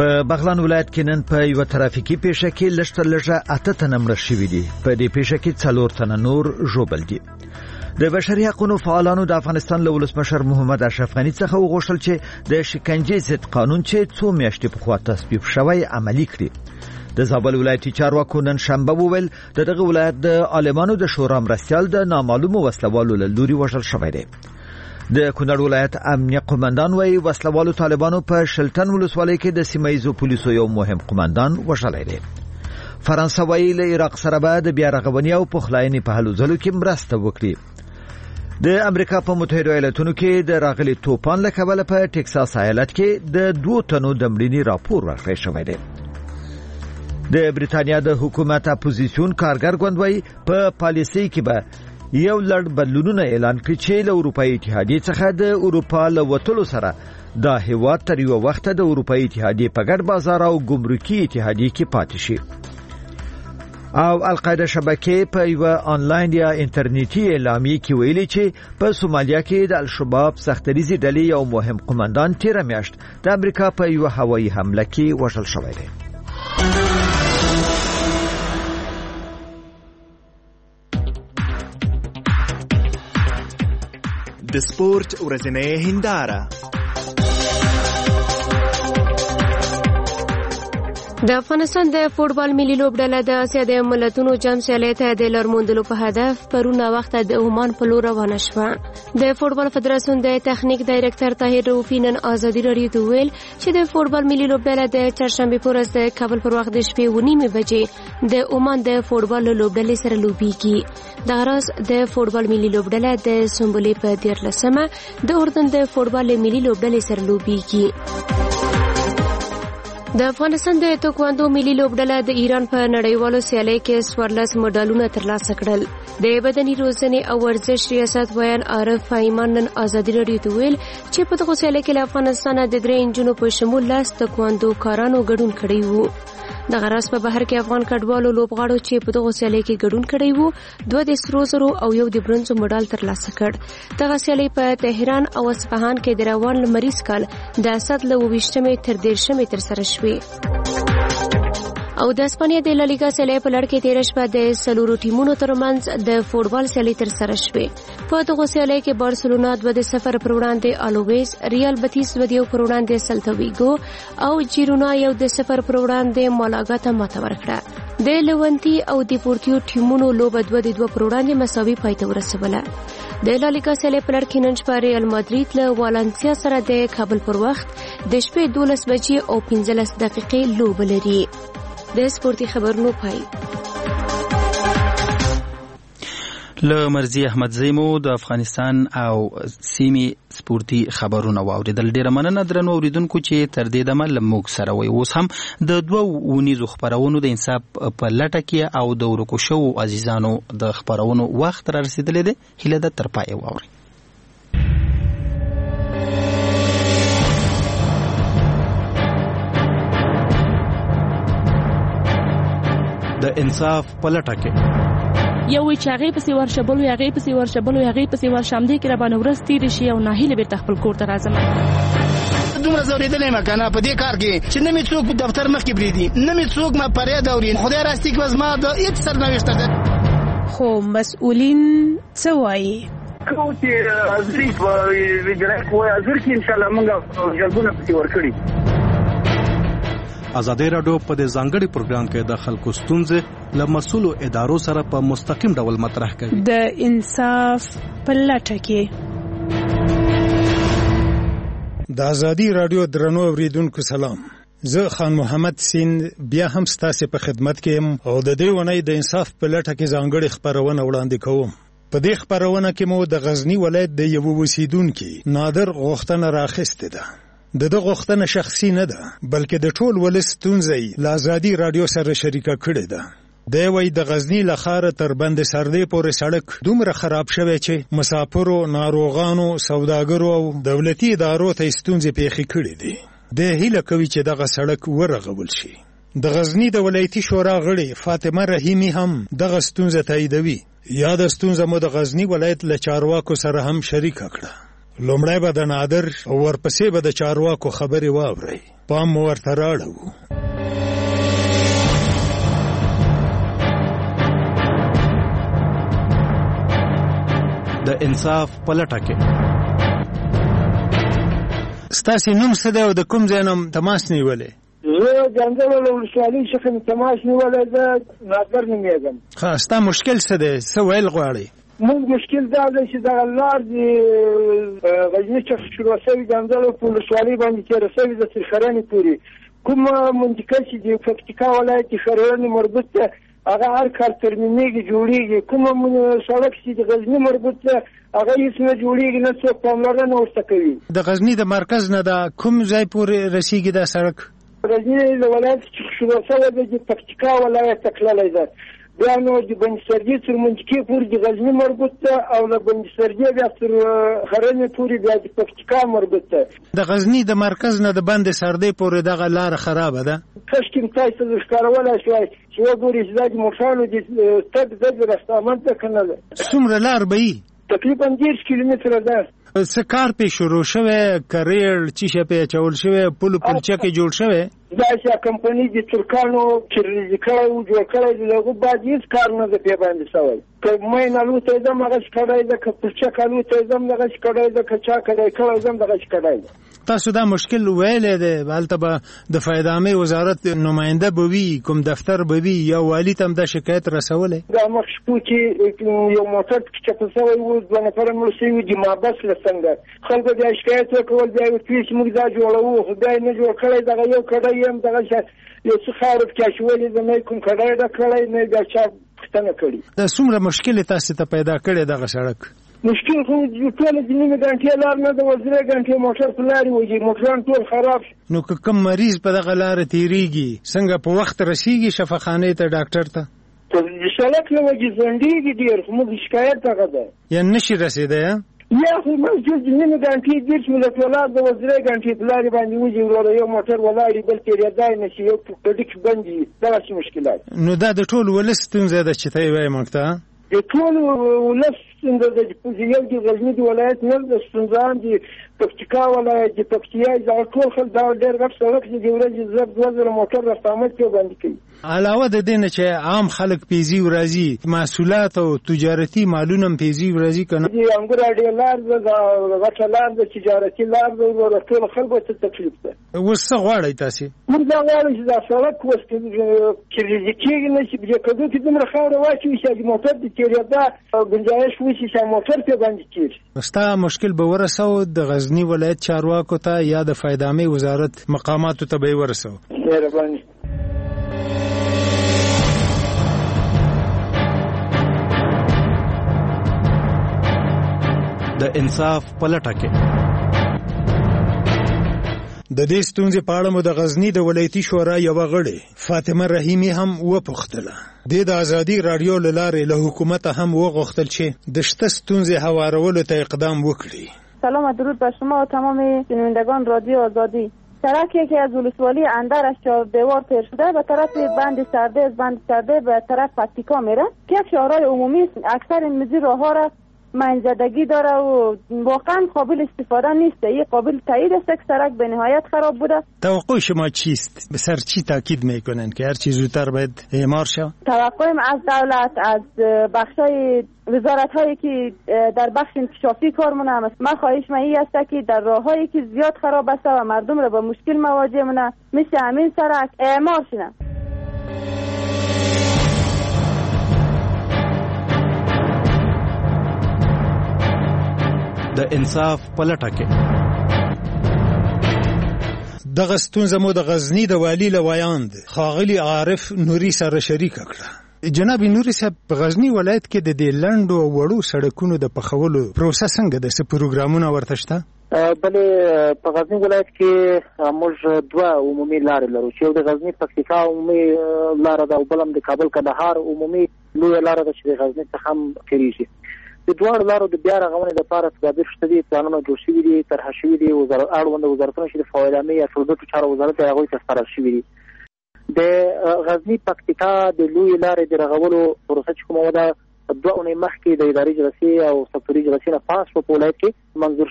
په بغلان ولایت کې نن په یو ترافیکي پیښه کې لږ 8 تنه مړه شوي دي. په دې پیښه کې 4 تنه نور ژوبل دي. د بشري حقوقو فعالانو د افغانستان له ولسمشر محمد اشرف غني څخه وغوښتل چې د شکنجې ضد قانون چې 2 میاشتې پخوا تصویب شوی عملي کړي. د زابل ولایتي چارواکو نن شنبه وویل دغه ولایت د عالمانو د شورا مرستیال د نامعلومو وسلوالو له لوري وژل شوی دی. د کونړ ولایت امنیه قومندان وایي وسلوالو طالبانو په شلتن ولسوالۍ کې د سیمایزو پولیسو یو مهم قومندان وژلی دی. فرانسه وایي له عراق سره به د بیا رغونې او پخلاینې په هلو ځلو کې مرسته وکړي. د امریکا په متحده ایالاتونو کې د راغلي توپان له کبله په ټکساس ایالت کې د 2 تنو د مړینې راپور ورکړی شوی دی. د بریتانیا د حکومت اپوزیسیون کارګر ګوند وایي په پالیسۍ کې به یو لړ بدلونونه اعلان کړي چې له اروپایي اتحادیې څخه د اروپا له وتلو سره دا هیواد تر یو وخت د اروپایي اتحادیې په ګډ بازار او ګمرکي اتحادیې کې پاتې شي. او القاعده شبکې په یو آنلاین یا انټرنیټي اعلامیه کې ویلي چې په سومالیا کې د الشباب سختریزي ډلې یو مهم قومندان تیر میاشت د امریکا په یو هوایي حمله کې وژل شوی دی. د سپورت ورځنۍ هنداره. د افغانستان د فوټبال ملي لوبډله د اسیا د ملتونو جام سیالۍ ته د لارموندلو په هدف پرونه وخت د عمان په لور روانه شوه. د فوټبال فدراسیون د تخنیک ډایرکټر طاهر رؤفي نن ازادي راډیو ته ویل چې د فوټبال ملي لوبډله د چهارشنبه په ورځ د کابل پر وخت د شپې 9:30 بجې د عمان د فوټبال لوبډلې سره لوبيږي. د راز د فوټبال ملي لوبډله د سمبولې په 13مه د اردن د فوټبال ملي لوبډلې سره لوبيږي. د افغانستان د توکواندو ملي لوبډله د ایران په نړیوالو سیالۍ کې 14 مډالونه ترلاسه کړل. د بدني روزنې او ورزش ریاست ویان عارف ایمان نن ازادي راډیو ته ویل چې په دغه سیالۍ کې له افغانستان د 3 انجونو په شمول 10 توکواندو کارانو ګډون کړی وو. د غراس په بهر کې افغان کډوالو لوبغاړو چې په دغه سیالۍ کې ګډون کړی وو 2 د سرو زرو او 1 د برونزو مډال ترلاسه کړ. دغه سیالۍ په تهران او اصفهان کې د روان لمریز کال د اسد له 28مې تر 13مې تر سره شوې. او د اسپانیا د لالیګا سیالۍ په لړ کې 13 شپه د سلورو ټیمونو ترمنځ د فوټبال سیالۍ تر سره شوې. په دغه سیالۍ کې بارسلونا 2-0 پر وړاندې الویز، ریال بتیس 2-1 پر وړاندې سلتا ویګو او جیرونا 1-0 پر وړاندې مالاګا ته ماته ورکړه. د لونتی او دیپورتیو ټیمونو لوبه 2-2 پر وړاندې مساوي پای ته ورسوله. د لالیګا سیالۍ په لړ کې نن شپه ریال مادرید له والنسیا سره د کابل پر وخت د شپې 12 بجې او 15 دقیقې لوبه لري. د سپورتي خبرونو پای. له مرزي احمد زیمو د افغانستان او سیمې سپورتي خبرونه واوریدل. ډیره مننه درنو اوریدونکو چې تر دې دمه لموږ سره وي. اوس هم د 2 ونیزو خبرونو د انصاف په لټه کې او د ورکو شوو عزیزانو د خبرونو وخت را رسیدلی دی. هیله ده تر پای واورئ. د انصاف په لټه کې یو وی چې هغه پسې ورشبلو هغه پسې ورشبلو هغه پسې ورشمدي کې را باندې ورس تیر شي او ناهیله به خپل کور ته راځم. دومره زوریدلې مکانه په دې کار کې چې نه می څوک دفتر مخ کې بریدي نه می څوک ما پرې دوري. خدای راستي کې وزما د هیڅ سرنوشت ده. خو مسؤلین څه وایي؟ کوم چې ازري ویډرک وای ازر کې ان شاء الله موږ جلبونه پسې ورکړي. ازادي راډیو په دې ځانګړي پروګرام کې د خلکو ستونزې له مسؤلو ادارو سره په مستقیم ډول مطرح کوي. د انصاف په لټه کې د ازادي راډیو درنو اوریدونکو سلام. زه خان محمد سین بیا هم ستاسو په خدمت کې یم او د دې ونې د انصاف په لټه کې ځانګړي خبرونه وړاندې کوم. په دې خبرونه کې مو د غزنی ولایت د یو اوسیدونکو نادر غوښتنه راخسته ده. د غوښتنه شخصي نه ده بلکې د ټول ولس ستونزې له ازادي راډیو سره شریکه کړې ده. د وی د غزنی لخاره تر بند سردې پورې سړک دومره خراب شوی چې مسافرو، ناروغانو، سوداګرو او دولتي ادارو ته ستونزې پیښې کړې دي. د هیله کوي چې دغه سړک ورغول شي. د غزنی د ولایتي شورا غړي فاطمه رحیمی هم دغه ستونزه تاییدوي. یا د ستونزه مو د غزنی ولایت له چارواکو سره هم شریک کړه. لومړی به د نادر او ورپسې به د چارواکو خبرې واورئ. پام مو ورته راړو. د انصاف په لټه کې. ستاسې نوم څه دی او د کوم ځای نه تماس نیولې؟ زه ګنجوال له ولسوالۍ څخه تماس نیولی ده. نادر نومېږم. ښه، ستا مشکل څه دی؟ څه ویل غواړې؟ موږ مشکل دا دی چې دغه لار د غزني څخه شروع شوې ګنجوال په ولسوالۍ باندې تېره شوې ده تر خرنې پورې. کومه منطقه چې د پکتیکا ولایت د خرنې مربوط ده هغه هر کال ترمیمېږي جوړېږي. کومه سړک چې د غزني مربوط ده هغه هېڅ نه جوړېږي، نه څوک پاملرنه ورته کوي. د غزني د مرکز نه دا کوم ځای پورې رسېږي دا سړک؟ غزني د ولایت څخه شروع شوی ده د پکتیکا ولایت ته تللی ده. بیا نو د بندسردي تر منطقې پورې د غزني مربوط ده او له بندسردي بیا تر خرنې پورې بیا د پکتیکا مربوط ده. د غزني د مرکز نه د بندسردي پورې دغه لاره خرابه ده. کاشکې تاسو ته ښکارولی شوای چې وګورئ چې دا د موټرانو د تګ ځای رستامند ده که نه ده. څومره لار به وي؟ تقریبا 10 کیلومتره ده. څه کار پې شروع شوی؟ کریړ چې شه پې اچول شوی؟ پل پلچکې جوړ شوی؟ دا چې کمپنۍ د ترکانو چې کړی و جوړ کړی د هغو باید هېڅ کار نه ده پې باندې شوی. که مین الوتی ځم هغسې کړی ده، که پلچک الوتی ځم دغسې کړی ده، که چا کړی ځم دغسې کړی ده. تاسو دا مشکل ویلی دی، هلته به د فیضعامې وزارت نماینده به وي، کوم دفتر به وي، یا والي ته هم دا شکایت رسولی؟ دا مخ شپو چې یو موټر پکې چپه شوی و، 2 نفره مړه شوي وو د مابس له څنګه. خلکو بیا شکایت وکول، بیا یې ورته چې موږ دا جوړوو، خو بیا یې نه جوړ کړی. دغه یو کډی یم دغه یو څه خاورې پکې اچولې ده، نه یې کوم کډی ده کړی، نه یې بیا چا پوښتنه کړې. دا څومره مشکل یې تاسې ته پیدا کړی دغه سړک؟ مشکل خو ټوله د نیمې ګنټې لار نه ده، 3 ګنټې موټر په لارې وځي، موټران ټول خراب شي. نو که کوم مریض په دغه لاره تېرېږي څنګه په وخت رسېږي شفاخانې ته ډاکټر ته؟ د سړک له وجې ځنډېږي ډېر، خو موږ شکایت هغه ده یا نشي رسېدی؟ یا خو موږ چې د نیمې ګنټې دېرش ملت ولاړ ده، 3 ګنټې په لارې باندې وځي وروره، یو موټر ولاړ بل تېرېدای نه شي، یو کډک بند وي. دغسې مشکلات. نو دا د ټول ولس ستونزه ده چې ته یې وایې موږ ته؟ د ټول ولس ستونزه ده، یو د غزني د ولایت نه ده ستونزه، هم د پکتیکا ولایت، د پکتیا دغه ټول خلک دا ډېر غټ سړک چې د ورځې 2 موټر رستامند کې باندې کوي. علاوه د دې نه چې عام خلک پیزي ورځي، محصولات او تجارتي مالونه هم پیزي ورځي که نه؟ د انګور اډې لار ده، د غټه لار ده، تجارتي لار ده، وروره ټول خلکو ته تکلیف ده. اوس څه غواړئ تاسې؟ موږ دا غواړو چې دا سړک اوس چې ریزې کېږي نه شي، په دې کدو کې دومره خاوره واچوي چې د موټر د تېرېدا ګنجایش وشي چې موټر پرې باندې تېر شي. ستا مشکل به ورسوو د غزني ولایت چارواکو ته یا د فیضعامې وزارت مقاماتو ته به یې ورسوو؟ مهرباني. د انصاف په لټه کې. د دې ستونزې په اړه مو د غزني د ولایتي شورا یوه غړې فاطمه رحیمي هم وپوښتله. د ازادي رادیو له لارې له حکومته هم وغوښتل چې د شته ستونزې هوارولو ته اقدام وکړي. سلام و درود بر شما و تمام شنوندگان رادیو آزادی. سړک که از ولسوالی اندر از چهار دیوار تیر شده به طرف بند سرده، از بند سرده به طرف پکتیکا میره که یک شهرهای عمومی اکثر این مزی راه ها را منزدگی داره و واقعا قابل استفاده نیست. این قابل تایید است که سرک به نهایت خراب بوده. توقع شما چیست؟ به سر چی تاکید میکنن که هر چیز زودتر باید اعمار شود؟ توقعیم از دولت، از بخشای وزارت هایی که در بخش انکشافی کار مونه، من خواهش من این است که در راه هایی که زیاد خراب است و مردم را به مشکل مواجه مونه مثل همین سرک اعمار شونه. د انصاف په لټه کې. دغه ستونزه مو د غزني د والي له ویاند ښاغلي عارف نوري سره شریکه کړه. جناب نوري صاحب، په غزني ولایت کې د دې لنډو او وړو سړکونو د پخولو پروسه څنګه ده؟ څه پروګرامونه ورته شته؟ بلې په غزني ولایت کې موږ 2 عمومي لارې لرو چې یو د غزني پکتیکا عمومي لاره ده او بل هم د کابل کندهار عمومي لویه لاره ده چې د غزني څخه هم تېرېږي. د دواړو لارو د بیا رغونې لپاره تدابیر شته دي، پلانونه جوړ شوي دي، طرحه شوي دي، اړونده وزارتونه چې د فاعلانې یا ټولګټو چارو وزارت دی هغوی ته سپارل شوي دي. د غزني پکتیکا د لویې لارې د رغولو پروسه چې کومه ده 2 اونۍ مخکې د اداري جلسې او سکتوري جلسې نه پاس په ولایت کې منظور